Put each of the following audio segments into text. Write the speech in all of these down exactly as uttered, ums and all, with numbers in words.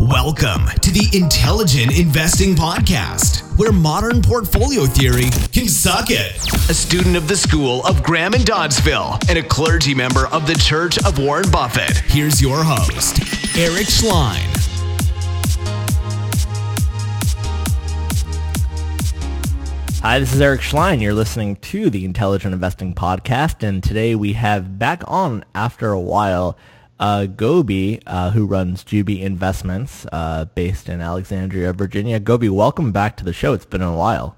Welcome to the Intelligent Investing Podcast, where modern portfolio theory can suck it. A student of the School of Graham and Doddsville and a clergy member of the Church of Warren Buffett. Here's your host, Eric Schlein. Hi, this is Eric Schlein. You're listening to the Intelligent Investing Podcast, and today we have back on after a while uh, Gobi, uh, who runs Juby Investments, uh, based in Alexandria, Virginia. Gobi, welcome back to the show. It's been a while.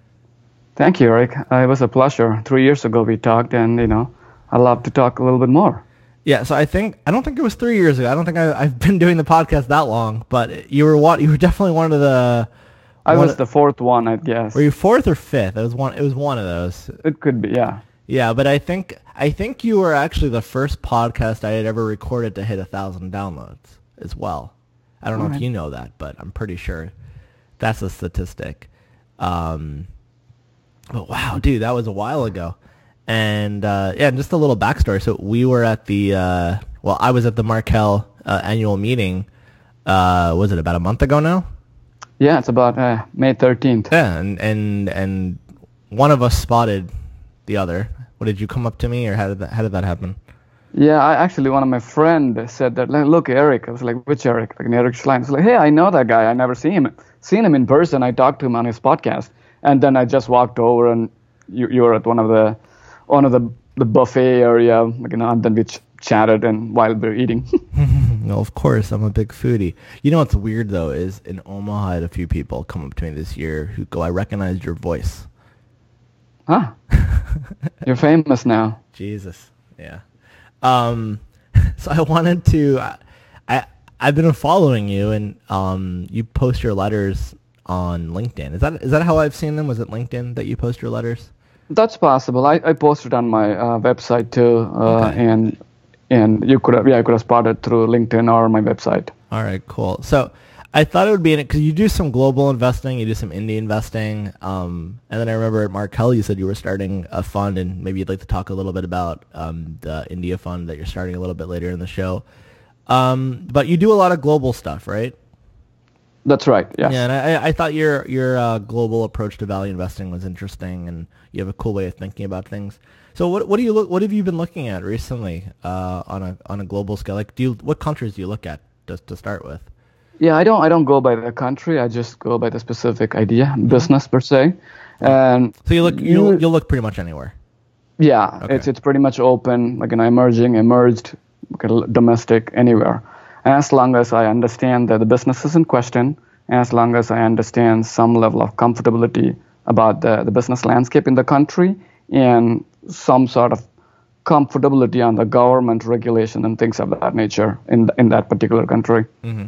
Thank you, Eric. Uh, it was a pleasure. Three years ago we talked, and you know, I'd love to talk a little bit more. Yeah, so I think I don't think it was three years ago. I don't think I, I've been doing the podcast that long, but you were what? You were definitely one of the. I one was the fourth one, I guess. Were you fourth or fifth? It was one. It was one of those. It could be, yeah. Yeah, but I think I think you were actually the first podcast I had ever recorded to hit a thousand downloads as well. I don't know right. if you know that, but I'm pretty sure that's a statistic. Um, but wow, dude, that was a while ago. And uh, yeah, and just a little backstory. So we were at the uh, well, I was at the Markel uh, annual meeting. Uh, was it about a month ago now? Yeah, it's about uh, May thirteenth. Yeah, and, and and one of us spotted the other. What, did you come up to me, or how did that how did that happen? Yeah, I actually one of my friends said that, like, look, Eric. I was like, which Eric? Like Eric Schlein. I was like, hey, I know that guy. I never seen him seen him in person. I talked to him on his podcast, and then I just walked over, and you you were at one of the one of the the buffet area, like, you know, and then we ch- chatted and while we were eating. No, of course, I'm a big foodie. You know what's weird, though, is in Omaha, I had a few people come up to me this year who go, I recognized your voice. Huh. You're famous now. Jesus. Yeah. Um, so I wanted to, I, I, I've been following you, and um, you post your letters on LinkedIn. Is that is that how I've seen them? Was it LinkedIn that you post your letters? That's possible. I, I posted on my uh, website too, uh, Okay. and and you could have, yeah, I could have spotted through LinkedIn or my website. All right, cool. So I thought it would be in it because you do some global investing, you do some indie investing, um, and then I remember at Markel you said you were starting a fund, and maybe you'd like to talk a little bit about um, the India fund that you're starting a little bit later in the show. Um, but you do a lot of global stuff, right? That's right. Yes. Yeah, and I, I thought your your uh, global approach to value investing was interesting, and you have a cool way of thinking about things. So what what do you look what have you been looking at recently uh, on a on a global scale? Like, do you what countries do you look at just to start with? Yeah, I don't I don't go by the country. I just go by the specific idea, business per se. And So you look you you'll, you'll look pretty much anywhere. yeah, Okay. it's it's pretty much open, like, you know, emerging, emerged, like, domestic, anywhere. As long as I understand that the business is in question, as long as I understand some level of comfortability about the, the business landscape in the country, and some sort of comfortability on the government regulation and things of that nature in in that particular country. Mm-hmm.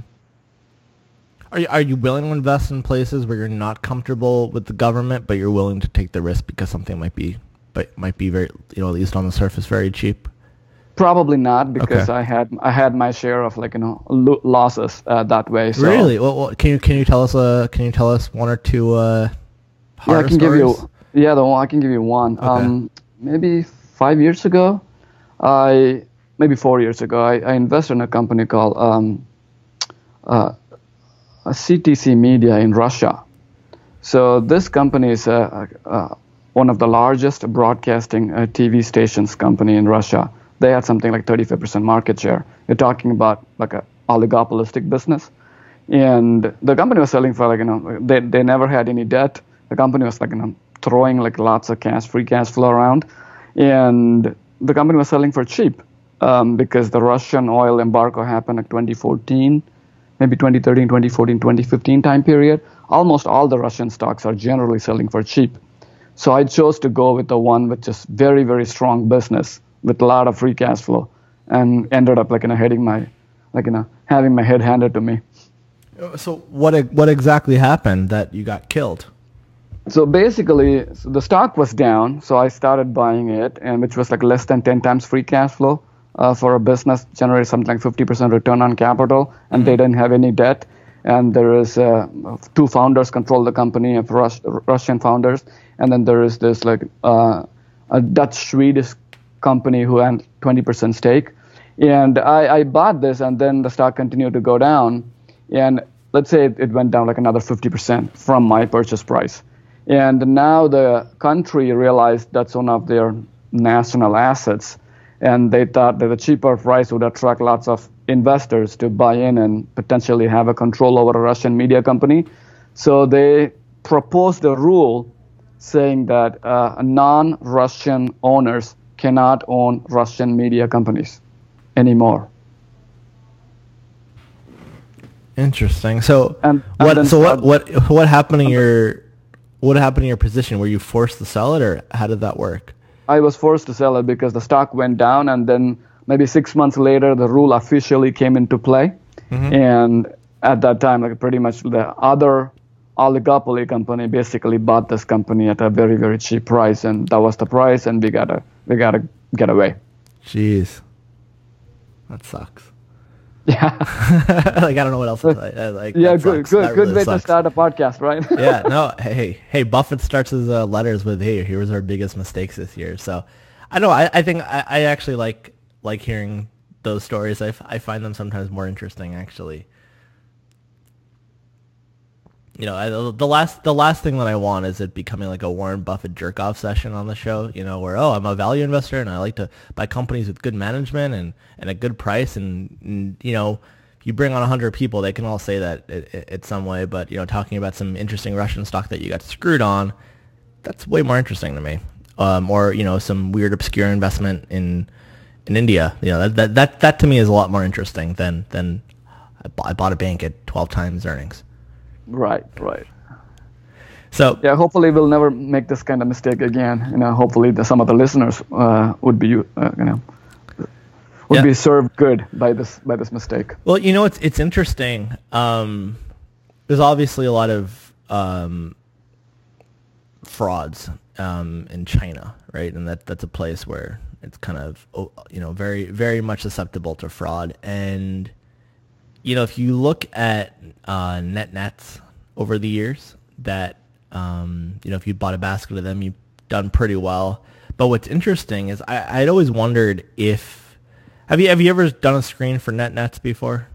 Are you are you willing to invest in places where you're not comfortable with the government, but you're willing to take the risk because something might be, but might be very, you know, at least on the surface, very cheap? Probably not, because Okay. I had I had my share of, like, you know, lo- losses uh, that way. So, Really? Well, well, can you can you tell us uh can you tell us one or two uh, Yeah, I horror can stories? give you. Yeah, the one I can give you one. Okay. Um, maybe five years ago, I maybe four years ago, I, I invested in a company called um, uh, a C T C Media in Russia. So this company is uh, uh, one of the largest broadcasting uh, T V stations company in Russia. They had something like thirty-five percent market share. You're talking about like a oligopolistic business. And the company was selling for, like, you know, they, they never had any debt. The company was, like, you know, throwing like lots of cash, free cash flow around. And the company was selling for cheap um, because the Russian oil embargo happened like twenty fourteen, maybe twenty thirteen, twenty fourteen, twenty fifteen time period. Almost all the Russian stocks are generally selling for cheap. So I chose to go with the one with just very, very strong business with a lot of free cash flow, and ended up, like, you know, heading my, like, you know, having my head handed to me. So what e- what exactly happened that you got killed? So basically, so the stock was down, so I started buying it, and which was like less than ten times free cash flow uh, for a business, generated something like fifty percent return on capital, and they didn't have any debt. And there is uh, two founders control the company, of Rus- Russian founders, and then there is this like uh, a Dutch-Swedish company who had twenty percent stake. And I, I bought this, and then the stock continued to go down. and let's say it, it went down like another fifty percent from my purchase price. And now the country realized that's one of their national assets, and they thought that a cheaper price would attract lots of investors to buy in and potentially have a control over a Russian media company. So they proposed a rule saying that uh, non-Russian owners cannot own Russian media companies anymore. Interesting. So And- and what? then So what? Saud- What? What happened to your? What happened to your position? Were you forced to sell it, or how did that work? I was forced to sell it because the stock went down, and then maybe six months later, the rule officially came into play. Mm-hmm. And at that time, like pretty much the other oligopoly company basically bought this company at a very, very cheap price, and that was the price, and we gotta we gotta get away. Jeez, that sucks. Yeah, Like I don't know what else to say. Uh, Like yeah, that good, sucks. good, That good really way sucks. to start a podcast, right? Yeah, no, hey, hey, Buffett starts his uh, letters with, "Hey, here was our biggest mistakes this year." So, I know, I, I think I, I actually like like hearing those stories. I, f- I find them sometimes more interesting, actually. You know, I, the last the last thing that I want is it becoming like a Warren Buffett jerk off session on the show. You know, where oh, I'm a value investor and I like to buy companies with good management and, and a good price, and, and you know. You bring on one hundred people, they can all say that it, it, it's some way, but, you know, talking about some interesting Russian stock that you got screwed on, that's way more interesting to me. Um, or, you know, some weird obscure investment in in India. You know, that that that, that to me is a lot more interesting than, than I, bought, I bought a bank at twelve times earnings. Right, right. So, Yeah, hopefully we'll never make this kind of mistake again. You know, hopefully the, some of the listeners uh, would be, uh, you know, would Yeah. be served good by this by this mistake. well, you know, it's it's interesting. Um, there's obviously a lot of um, frauds um, in China, right? And that that's a place where it's kind of, oh, you know, very very much susceptible to fraud. And you know, if you look at uh, net nets over the years, that um, you know, if you bought a basket of them, you've done pretty well. But what's interesting is I, I'd always wondered if Have you have you ever done a screen for net nets before?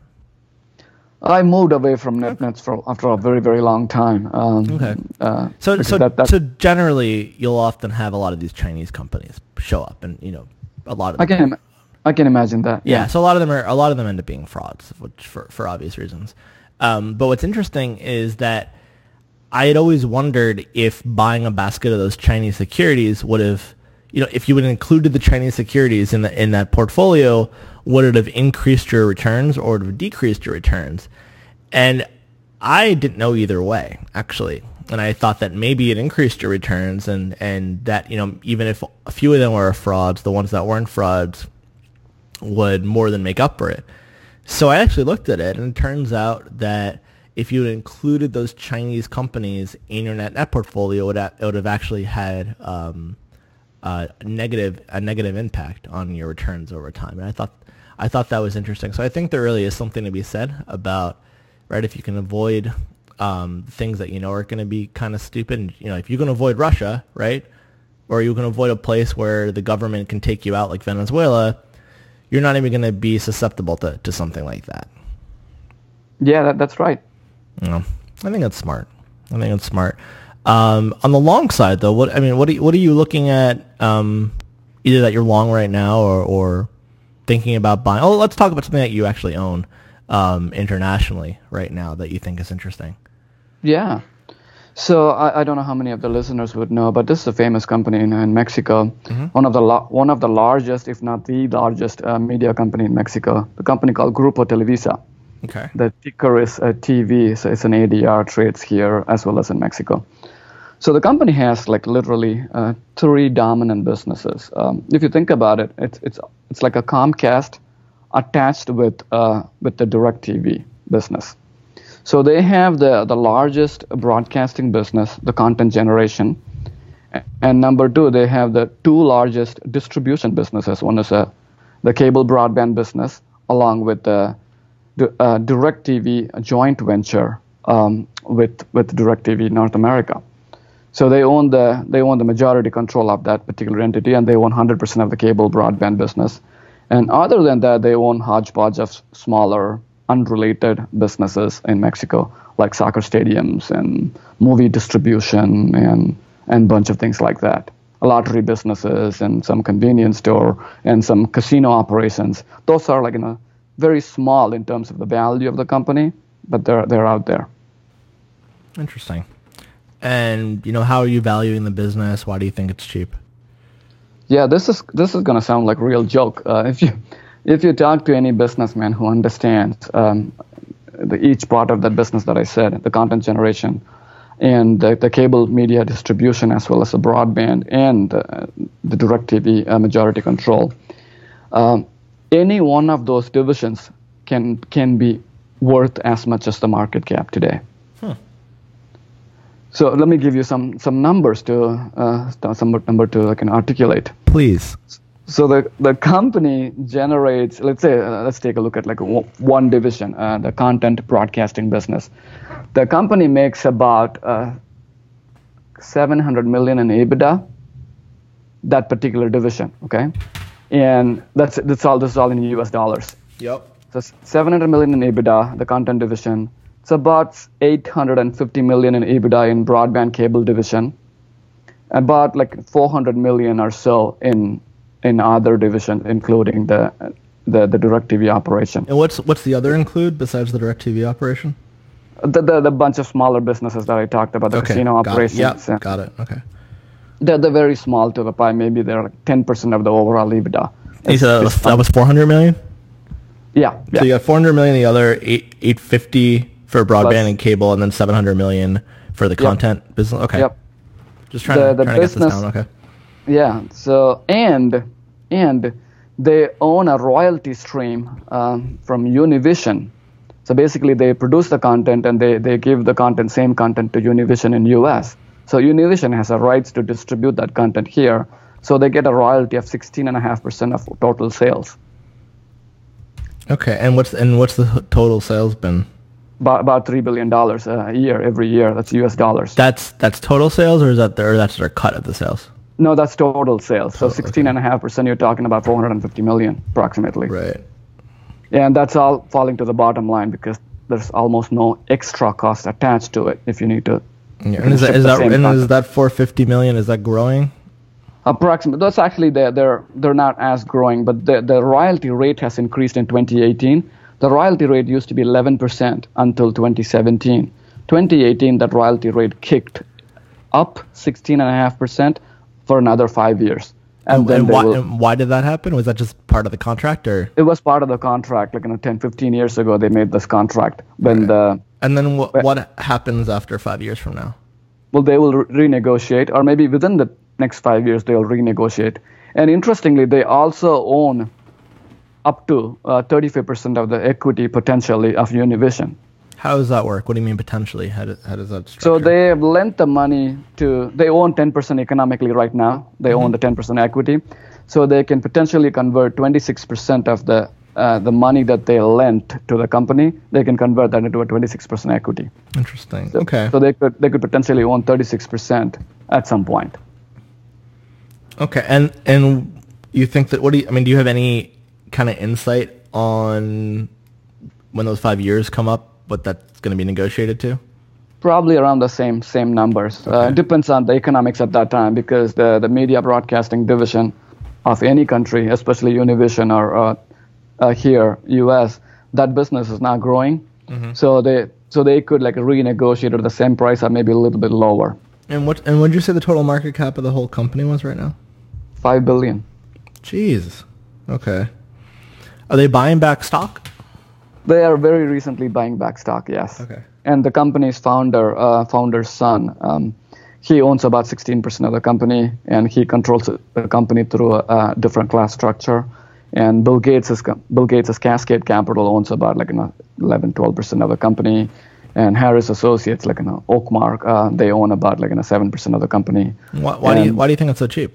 I moved away from NetNets for after a very very long time. Um, Okay. Uh, So because so that- that- so generally, you'll often have a lot of these Chinese companies show up, and you know, a lot of I them. can im- I can imagine that. Yeah, so a lot of them are a lot of them end up being frauds, which for for obvious reasons. Um, but what's interesting is that I had always wondered if buying a basket of those Chinese securities would have, you know, if you would have included the Chinese securities in the in that portfolio, would it have increased your returns or would it have decreased your returns? And I didn't know either way, actually. And I thought that maybe it increased your returns, and, and that, you know, even if a few of them were frauds, the ones that weren't frauds would more than make up for it. So I actually looked at it, and it turns out that if you had included those Chinese companies in your net net portfolio, it would, ha- it would have actually had um, a negative a negative impact on your returns over time. And I thought I thought that was interesting. So I think there really is something to be said about, right, if you can avoid um, things that you know are going to be kind of stupid. And, you know, if you can avoid Russia, right, or you can avoid a place where the government can take you out like Venezuela, you're not even going to be susceptible to, to something like that. Yeah, that, that's right. You know, I think that's smart. I think it's smart. Um, on the long side, though, what I mean, what are you, what are you looking at? Um, either that you're long right now, or, or thinking about buying. Oh, let's talk about something that you actually own um, internationally right now that you think is interesting. Yeah. So I, I don't know how many of the listeners would know, but this is a famous company in, in Mexico. Mm-hmm. One of the la- one of the largest, if not the largest, uh, media company in Mexico. The company called Grupo Televisa. Okay. The ticker is uh, T V, so it's an A D R, trades here as well as in Mexico. So the company has like literally uh, three dominant businesses. Um, if you think about it, it's it's it's like a Comcast attached with uh, with the DirecTV business. So they have the the largest broadcasting business, the content generation, and number two, they have the two largest distribution businesses. One is a the cable broadband business, along with the Uh, DirecTV joint venture um, with with DirecTV North America. So they own the they own the majority control of that particular entity, and they own one hundred percent of the cable broadband business. And other than that, they own hodgepodge of smaller unrelated businesses in Mexico, like soccer stadiums and movie distribution and and bunch of things like that. Lottery businesses and some convenience store and some casino operations. Those are like, you know, very small in terms of the value of the company, but they're they're out there. Interesting. And, you know, how are you valuing the business? Why do you think it's cheap? Yeah, this is this is gonna sound like a real joke. Uh, if you if you talk to any businessman who understands um, the, each part of that business that I said, the content generation, and the, the cable media distribution, as well as the broadband and uh, the DirecTV uh, majority control, um, any one of those divisions can can be worth as much as the market cap today. Hmm. So let me give you some some numbers to uh, some number to I can articulate. Please. So the the company generates, let's say, uh, let's take a look at like w- one division, uh, the content broadcasting business. The company makes about uh, seven hundred million in EBITDA. That particular division, okay, and that's that's all. This is all in U S dollars. Yep. So seven hundred million in EBITDA, the content division. It's about eight hundred fifty million in EBITDA in broadband cable division. About like four hundred million or so in in other division, including the the the DirecTV operation. And what's what's the other include besides the DirecTV operation? The the, the bunch of smaller businesses that I talked about, the Okay, casino got it. operations. Yep, got it. Okay. They're, they're very small to the pie. Maybe they're like ten percent of the overall EBITDA. You said that was, that was four hundred million? Yeah. yeah. So you got four hundred million, the other eight eight fifty for broadband Plus- and cable, and then seven hundred million for the Yep. content business. Okay. Yep. Just trying, The- to, the trying to get this business- down. Okay. Yeah. So and and they own a royalty stream um, from Univision. So basically, they produce the content and they, they give the content, same content, to Univision in U S. So Univision has a rights to distribute that content here. So they get a royalty of sixteen and a half percent of total sales. Okay. And what's and what's the h- total sales been? About, about three billion dollars a year, every year. That's U S dollars. That's that's total sales, or is that their, or that's their cut of the sales? No, that's total sales. So Oh, okay. sixteen and a half percent, you're talking about four hundred fifty million approximately. Right. And that's all falling to the bottom line because there's almost no extra cost attached to it if you need to. Yeah. And is that ship is the that same and is content. that four hundred fifty million? Is that growing? Approximately, that's actually they're they're they're not as growing, but the the royalty rate has increased in twenty eighteen. The royalty rate used to be eleven percent until twenty seventeen. twenty eighteen, that royalty rate kicked up sixteen and a half percent for another five years. And, And, then and they why will, and why did that happen? Was that just part of the contract, or? it was part of the contract. Like you know, ten, fifteen years ago, they made this contract. When the And then what Right. what happens after five years from now? well, they will re- renegotiate, or maybe within the next five years they'll renegotiate. And interestingly, they also own up to uh, thirty-five percent of the equity potentially of Univision. How does that work? What do you mean potentially? How, do, how does that structure? So they have lent the money to, they own ten percent economically right now. They Mm-hmm. own the ten percent equity. So they can potentially convert twenty-six percent of the uh, the money that they lent to the company. They can convert that into a twenty-six percent equity. Interesting. So, Okay. So they could they could potentially own thirty-six percent at some point. Okay. And and you think that what do you, I mean? Do you have any kind of insight on when those five years come up? What that's going to be negotiated to? Probably around the same same numbers. Uh, Okay. it depends on the economics at that time because the, the media broadcasting division of any country, especially Univision or uh, uh, here U S, that business is not growing. Mm-hmm. So they so they could like renegotiate at the same price or maybe a little bit lower. And what and what did you say the total market cap of the whole company was right now? Five billion. Jeez. Okay. Are they buying back stock? They are very recently buying back stock. Yes. Okay. And the company's founder, uh, founder's son, um, he owns about sixteen percent of the company, and he controls the company through a, a different class structure. And Bill Gates' Bill Gates' Cascade Capital owns about like you know, eleven, twelve percent of the company, and Harris Associates, like you know, Oakmark, uh, they own about like you know, seven percent of the company. Why, why do you And why do you think it's so cheap?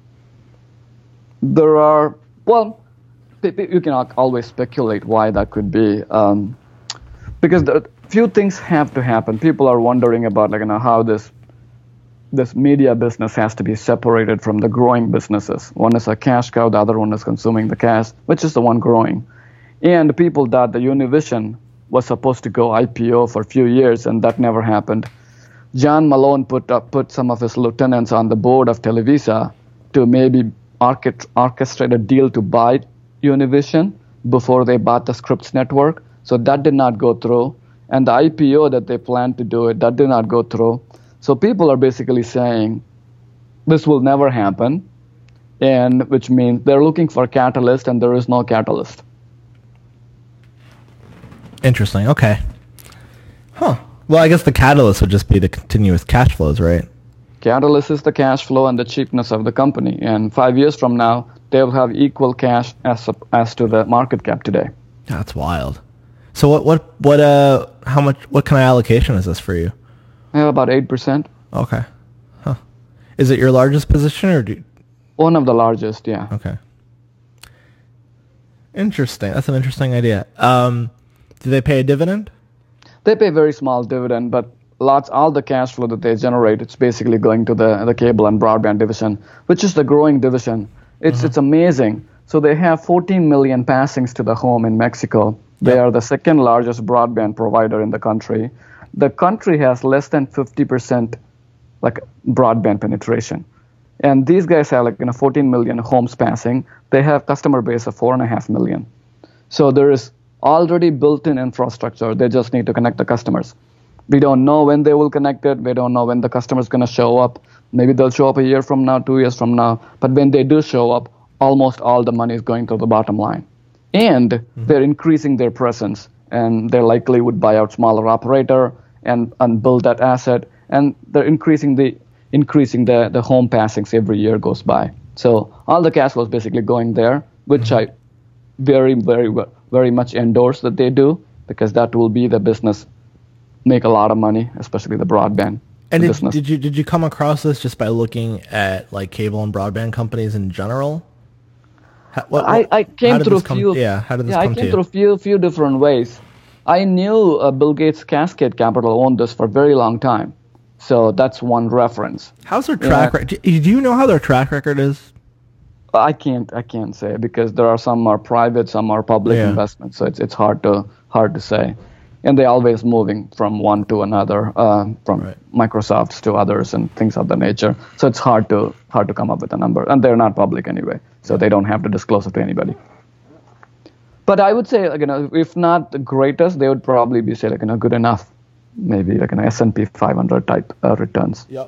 there are well, pe- pe- you can al- always speculate why that could be, um, because the few things have to happen. People are wondering about like you know how this this media business has to be separated from the growing businesses. One is a cash cow, the other one is consuming the cash, which is the one growing. And people thought the Univision was supposed to go I P O for a few years, and that never happened. John Malone put up, put some of his lieutenants on the board of Televisa to maybe orchest- orchestrate a deal to buy Univision before they bought the Scripps Network. So that did not go through. And the I P O that they planned to do it, that did not go through. So people are basically saying this will never happen, and which means they're looking for a catalyst, and there is no catalyst. Interesting. Okay. Huh. Well, I guess the catalyst would just be the continuous cash flows, right? Catalyst is the cash flow and the cheapness of the company. And five years from now, they will have equal cash as as to the market cap today. That's wild. So what what what uh how much what kind of allocation is this for you? I have about eight percent. Okay. Huh. Is it your largest position or do you... One of the largest, yeah. Okay. Interesting. That's an interesting idea. Um, do they pay a dividend? They pay very small dividend, but lots all the cash flow that they generate, it's basically going to the the cable and broadband division, which is the growing division. It's mm-hmm. it's amazing. So they have fourteen million passings to the home in Mexico. They yep. are the second largest broadband provider in the country. The country has less than fifty percent like broadband penetration. And these guys have like you know fourteen million homes passing. They have customer base of four and a half million. So there is already built-in infrastructure. They just need to connect the customers. We don't know when they will connect it. We don't know when the customer is going to show up. Maybe they'll show up a year from now, two years from now. But when they do show up, almost all the money is going to the bottom line. And mm-hmm. they're increasing their presence. And they likely would buy out smaller operator and, and build that asset. And they're increasing the increasing the, the home passings every year goes by. So all the cash flow is basically going there, which mm-hmm. I very, very, very much endorse that they do, because that will be the business make a lot of money, especially the broadband and did, business. Did you did you come across this just by looking at like cable and broadband companies in general? How, what, I, I came through a come, few. Yeah, how did this yeah, come I to came you? through a few few different ways. I knew uh, Bill Gates' Cascade Capital owned this for a very long time, so that's one reference. How's their track yeah. record? Do you know how their track record is? I can't I can't say, because there are some are private, some are public yeah. investments, so it's it's hard to hard to say. And they're always moving from one to another, uh, from right. Microsofts to others and things of that nature. So it's hard to hard to come up with a number, and they're not public anyway, so they don't have to disclose it to anybody. But I would say, like, you know, if not the greatest, they would probably be say like you know good enough, maybe like an S and P five hundred type uh, returns. Yep.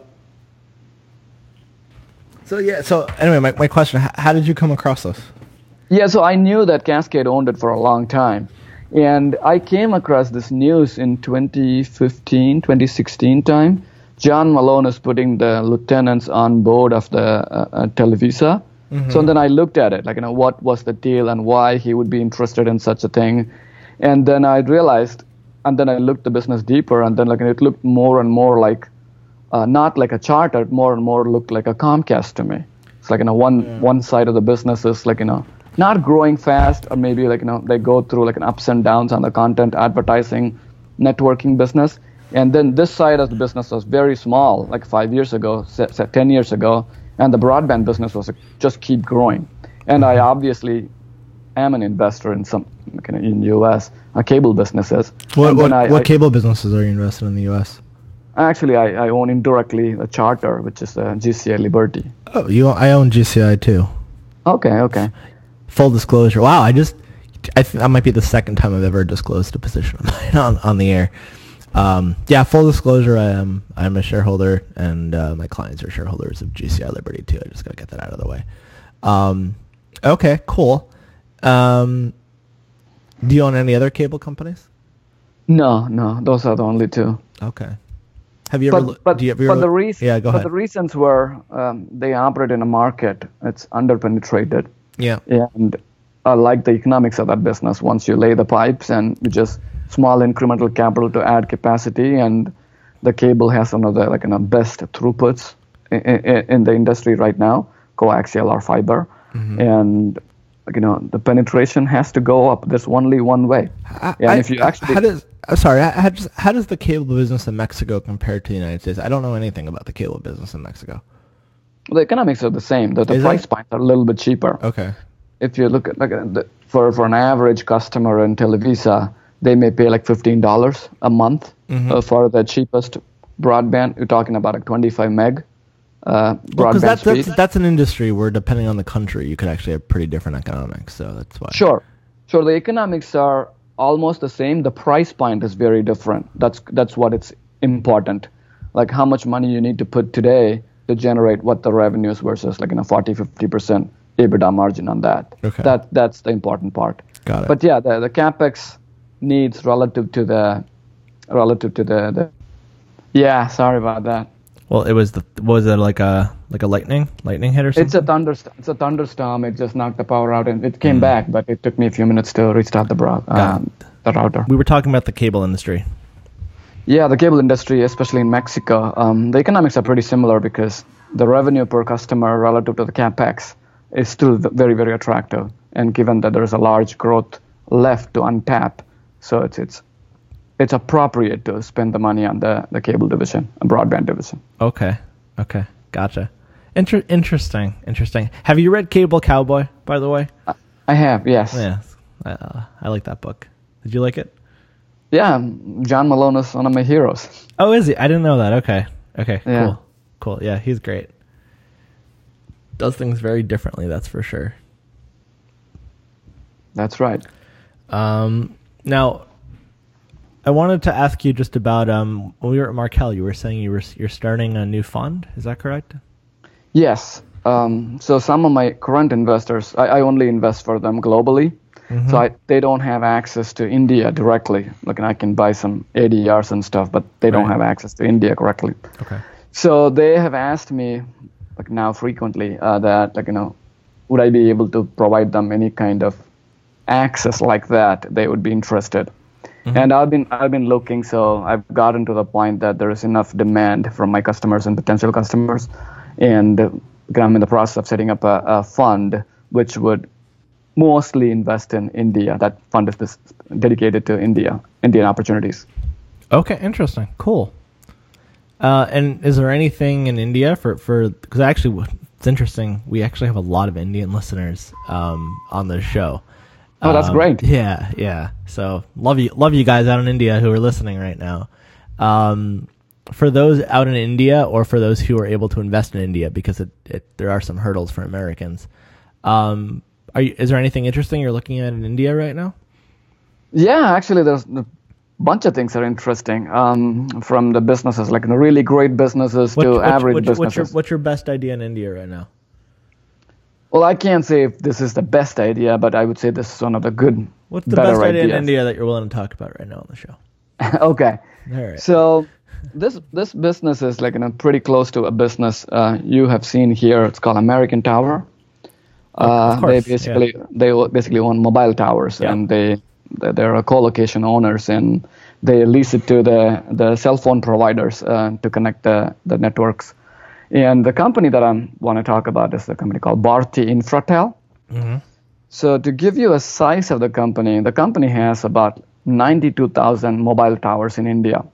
So yeah. So anyway, my my question: how, how did you come across this? Yeah. So I knew that Cascade owned it for a long time. And I came across this news in twenty fifteen, twenty sixteen time. John Malone is putting the lieutenants on board of the uh, uh, Televisa. Mm-hmm. So then I looked at it, like, you know, what was the deal and why he would be interested in such a thing. And then I realized, and then I looked the business deeper, and then like it looked more and more like, uh, not like a charter, it more and more looked like a Comcast to me. It's like, you know, one yeah. one side of the business is like, you know, not growing fast, or maybe like, you know, they go through like an ups and downs on the content, advertising, networking business. And then this side of the business was very small, like five years ago, ten years ago, and the broadband business was like, just keep growing. And I obviously am an investor in some, like, in U S uh, cable businesses. What what, I, what I, cable businesses are you invested in the U S? Actually, I, I own indirectly a Charter, which is uh, G C I Liberty. Oh, you? I own G C I too. Okay, okay. Full disclosure. Wow, I just, I think that might be the second time I've ever disclosed a position of mine on, on the air. Um, yeah, full disclosure, I am I'm a shareholder, and uh, my clients are shareholders of G C I Liberty too. I just gotta get that out of the way. Um, okay, cool. Um, do you own any other cable companies? No, no, those are the only two. Okay. Have you ever? But but, do you, have you but ever, the reason, yeah, go but ahead. the reasons were um, they operate in a market it's underpenetrated. Yeah. And I like the economics of that business. Once you lay the pipes and you just small incremental capital to add capacity, and the cable has one of the like you know, best throughputs in, in, in the industry right now, coaxial or fiber, mm-hmm. and you know the penetration has to go up. There's only one way. I, and I, if you actually how does uh, sorry how does, how does the cable business in Mexico compare to the United States? I don't know anything about the cable business in Mexico. The economics are the same. The, the Is price it? points are a little bit cheaper. Okay. if you look at like uh, the, for for an average customer in Televisa, they may pay like fifteen dollars a month mm-hmm. uh, for the cheapest broadband. You're talking about like twenty-five meg uh, broadband well, that's, speed. That's, that's an industry where, depending on the country, you could actually have pretty different economics. So that's why. Sure, sure. The economics are almost the same. The price point is very different. That's that's what it's important. Like how much money you need to put today to generate what the revenues versus like in a forty, fifty percent EBITDA margin on that. Okay. That that's the important part. Got it. But yeah, the the capex needs relative to the relative to the, the yeah. Sorry about that. Well, it was the was it like a like a lightning lightning hit or something? It's a thunderstorm. It's a thunderstorm. It just knocked the power out, and it came mm. back. But it took me a few minutes to restart the bro- um, the router. We were talking about the cable industry. Yeah, the cable industry, especially in Mexico, um, the economics are pretty similar because the revenue per customer relative to the capex is still very, very attractive. And given that there is a large growth left to untap, so it's it's it's appropriate to spend the money on the, the cable division, a broadband division. Okay, okay, gotcha. Inter- interesting, interesting. Have you read Cable Cowboy, by the way? I, I have, yes. Yeah, uh, I like that book. Did you like it? Yeah, John Malone is one of my heroes. Oh, is he? I didn't know that. Okay. Okay, yeah. cool. Cool. Yeah, he's great. Does things very differently, that's for sure. That's right. Um, now, I wanted to ask you just about, um, when we were at Markel, you were saying you were, you're starting a new fund. Is that correct? Yes. Um, so some of my current investors, I, I only invest for them globally. Mm-hmm. So I, they don't have access to India directly. Like I can buy some A D Rs and stuff, but they don't right. have access to India correctly. Okay. So they have asked me, like now frequently, uh, that like you know, would I be able to provide them any kind of access like that? They would be interested. Mm-hmm. And I've been I've been looking. So I've gotten to the point that there is enough demand from my customers and potential customers, and uh, I'm in the process of setting up a, a fund which would mostly invest in India. That fund is dedicated to India, Indian opportunities. Okay, interesting. Cool. Uh, and is there anything in India for, for, because actually it's interesting, we actually have a lot of Indian listeners um, on the show. Oh, that's um, great. Yeah, yeah. So love you, love you guys out in India who are listening right now. Um, for those out in India or for those who are able to invest in India, because it, it there are some hurdles for Americans, um, Are you, is there anything interesting you're looking at in India right now? Yeah, actually, there's a bunch of things that are interesting. Um, from the businesses, like the really great businesses what, to what, average what, businesses. What's your, what's your best idea in India right now? Well, I can't say if this is the best idea, but I would say this is one of the good, What's the better best idea ideas. in India that you're willing to talk about right now on the show? Okay. All right. So this this business is like you know, pretty close to a business uh, you have seen here. It's called American Tower. Uh, course, they basically yeah. they basically own mobile towers, yeah. and they they're a co-location owners, and they lease it to the the cell phone providers uh, to connect the the networks. And the company that I want to talk about is the company called Bharti Infratel. Mm-hmm. So to give you a size of the company, the company has about ninety-two thousand mobile towers in India.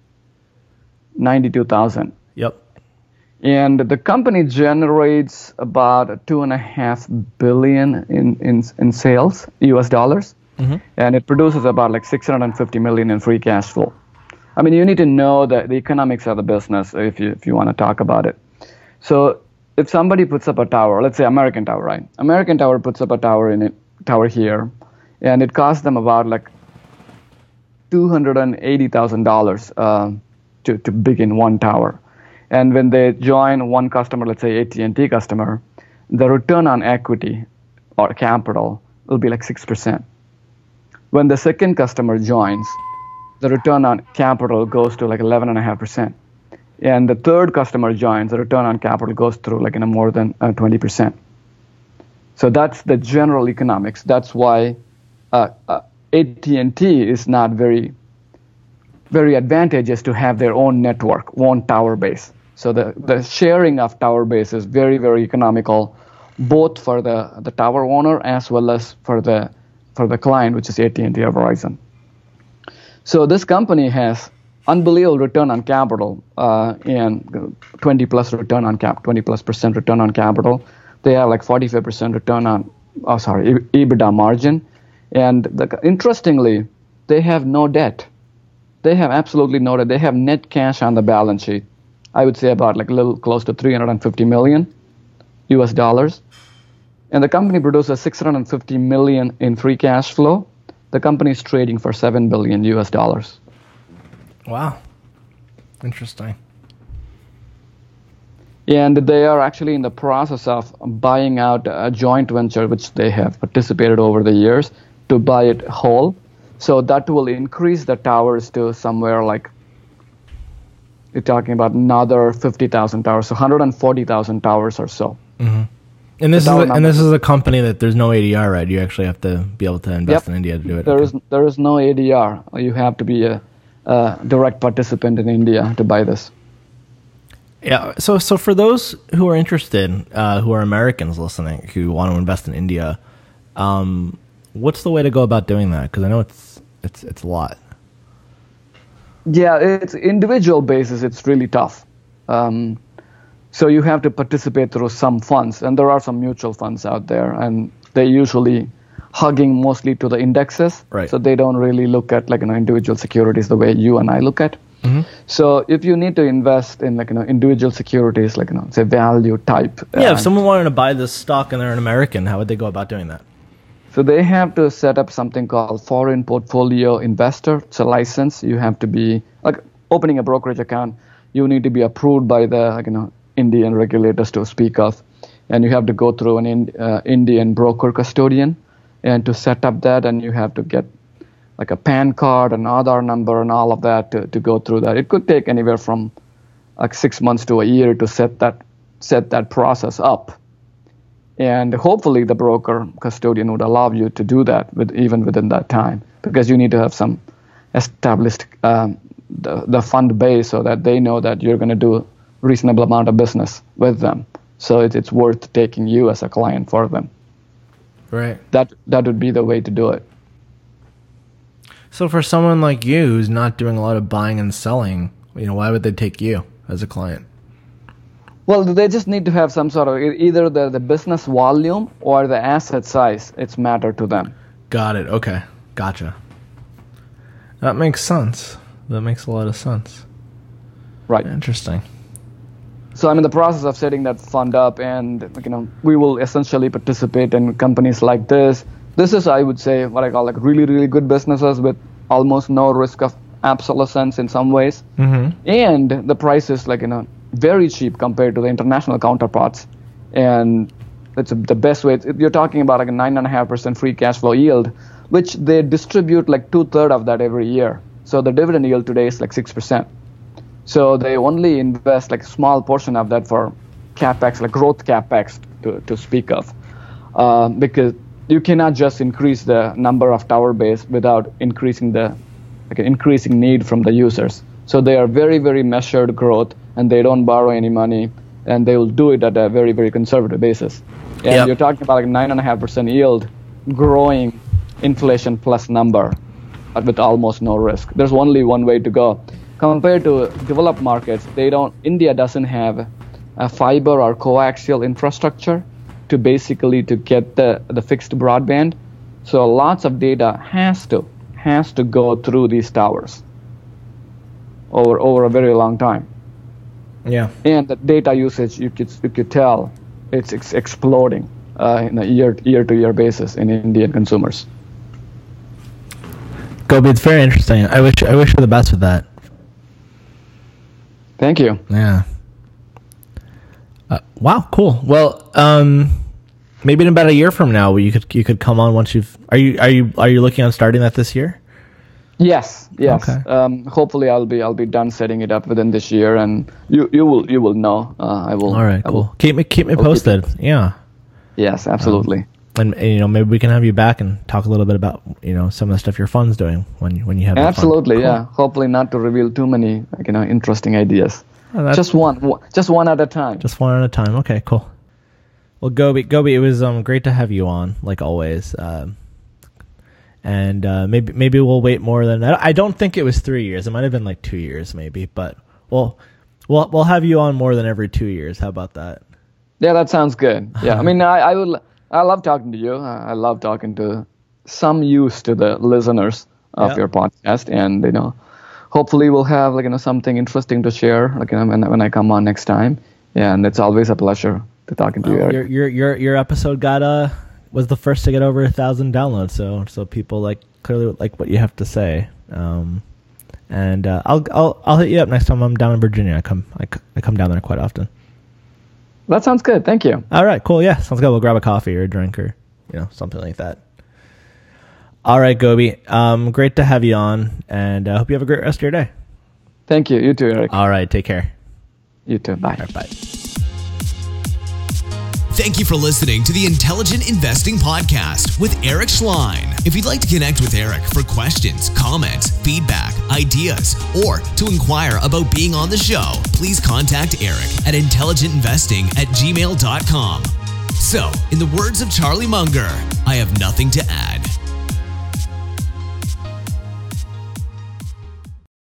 ninety-two thousand. Yep. And the company generates about two and a half billion in, in, in sales, U S dollars. Mm-hmm. And it produces about like six hundred fifty million in free cash flow. I mean, you need to know the, the economics of the business if you, if you want to talk about it. So if somebody puts up a tower, let's say American Tower, right? American Tower puts up a tower in it, tower here, and it costs them about like two hundred eighty thousand dollars uh, to, to begin one tower. And when they join one customer, let's say A T and T customer, the return on equity or capital will be like six percent. When the second customer joins, the return on capital goes to like eleven point five percent. And the third customer joins, the return on capital goes through like in a more than uh, twenty percent. So that's the general economics. That's why uh, uh, A T and T is not very, very advantageous to have their own network, own tower base. So the, the sharing of tower base is very, very economical, both for the, the tower owner as well as for the for the client, which is A T and T or Verizon. So this company has unbelievable return on capital uh, and twenty plus return on cap, twenty plus percent return on capital. They have like forty-five percent return on oh sorry, E- EBITDA margin. And the, interestingly, they have no debt. They have absolutely no debt. They have net cash on the balance sheet. I would say about like a little close to three hundred fifty million U S dollars. And the company produces six hundred fifty million in free cash flow. The company is trading for seven billion U S dollars. Wow. Interesting. And they are actually in the process of buying out a joint venture, which they have participated over the years, to buy it whole. So that will increase the towers to somewhere like, you're talking about another fifty thousand towers, so one hundred forty thousand towers or so. Mm-hmm. And this is a, and this is a company that there's no A D R, right? You actually have to be able to invest yep. in India to do it. There okay. is there is no A D R. You have to be a, a direct participant in India to buy this. Yeah. So so for those who are interested, uh, who are Americans listening, who want to invest in India, um, what's the way to go about doing that? Because I know it's it's it's a lot. Yeah, it's individual basis. It's really tough. Um, so you have to participate through some funds, and there are some mutual funds out there, and they usually hugging mostly to the indexes. Right. So they don't really look at like you know individual securities the way you and I look at. Mm-hmm. So if you need to invest in like you know individual securities, like you know say value type. Yeah, uh, if someone wanted to buy this stock and they're an American, how would they go about doing that? So they have to set up something called foreign portfolio investor. It's a license. You have to be like opening a brokerage account. You need to be approved by the like, you know Indian regulators to speak of, and you have to go through an in, uh, Indian broker custodian, and to set up that, and you have to get like a PAN card, an Aadhaar number, and all of that to, to go through that. It could take anywhere from like six months to a year to set that set that process up. And hopefully the broker custodian would allow you to do that with even within that time, because you need to have some established um, the, the fund base so that they know that you're going to do a reasonable amount of business with them. So it, it's worth taking you as a client for them. Right. That that would be the way to do it. So for someone like you who's not doing a lot of buying and selling, you know, why would they take you as a client? Well, they just need to have some sort of either the, the business volume or the asset size. It's matter to them. Got it. Okay. Gotcha. That makes sense. That makes a lot of sense. Right. Interesting. So I'm in the process of setting that fund up, and you know we will essentially participate in companies like this. This is, I would say, what I call like really, really good businesses with almost no risk of obsolescence in some ways. Mm-hmm. And the price is like, you know, very cheap compared to the international counterparts. And it's a, the best way. You're talking about like a nine point five percent free cash flow yield, which they distribute like two-thirds of that every year. So the dividend yield today is like six percent. So they only invest like a small portion of that for capex, like growth capex to, to speak of. Uh, because you cannot just increase the number of tower base without increasing the like increasing need from the users. So they are very, very measured growth, and they don't borrow any money, and they will do it at a very, very conservative basis. And yep. You're talking about like nine point five percent yield, growing inflation plus number with almost no risk. There's only one way to go. Compared to developed markets, they don't. India doesn't have a fiber or coaxial infrastructure to basically to get the, the fixed broadband. So lots of data has to has to go through these towers over over a very long time. Yeah. And the data usage, you could you could tell, it's, it's exploding uh, in a year year to year basis in Indian consumers. Gobi, it's very interesting. I wish I wish you the best with that. Thank you. Yeah. Uh, wow, cool. Well, um, maybe in about a year from now, you could you could come on once you've. Are you are you are you looking on starting that this year? Yes, yes. Okay. Um, hopefully, I'll be I'll be done setting it up within this year, and you you will you will know. Uh, I will. All right, I cool. will, keep me keep me posted. Keep yeah. Yes, absolutely. Um, and, and you know maybe we can have you back and talk a little bit about you know some of the stuff your fund's doing when you when you have. Absolutely, cool. yeah. Hopefully, not to reveal too many like, you know interesting ideas. Oh, just one, just one at a time. Just one at a time. Okay, cool. Well, Gobi, Gobi, it was um great to have you on, like always. Um, and uh, maybe maybe we'll wait more than I don't think it was three years. It might have been like two years, maybe. But we'll we'll we'll have you on more than every two years. How about that? Yeah, that sounds good. Yeah, I mean, I, I would I love talking to you. I love talking to some use to the listeners of yep. your podcast, and you know, hopefully we'll have like you know something interesting to share like you know, when when I come on next time. And it's always a pleasure to talking to well, you. Eric. Your your your your episode got uh was the first to get over a thousand downloads, so so people like clearly like what you have to say. Um, and uh, I'll I'll I'll hit you up next time I'm down in Virginia. I come I, I come down there quite often. That sounds good. Thank you. All right, cool. Yeah, sounds good. We'll grab a coffee or a drink or you know something like that. All right, Gobi. Um, great to have you on, and I uh, hope you have a great rest of your day. Thank you. You too, Eric. All right, take care. You too. Bye. All right, bye. Thank you for listening to the Intelligent Investing Podcast with Eric Schleien. If you'd like to connect with Eric for questions, comments, feedback, ideas, or to inquire about being on the show, please contact Eric at intelligent investing at gmail dot com. So, in the words of Charlie Munger, I have nothing to add.